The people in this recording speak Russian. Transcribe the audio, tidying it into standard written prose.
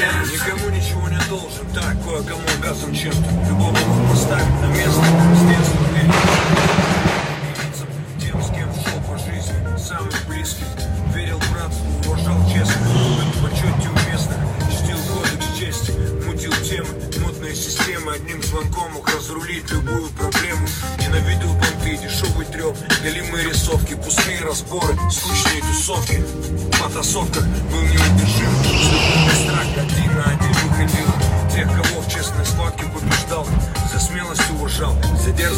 Никому ничего не должен, так, кое-кому обязан чем-то. Любого мог поставить на место, с детства тем, с кем шел по жизни, самых близких. Верил в братству, уважал честно, был в почете у местных, чтил кодекс чести, мутил темы, мутные системы. Одним звонком мог разрулить любую проблему. Ненавидел понты, дешевый треп, голимые рисовки, пустые разборы, скучные тусовки. В потасовках был неудержим, страх один на один выходил. Тех, кого в честной схватке побеждал, за смелость уважал, за дерзость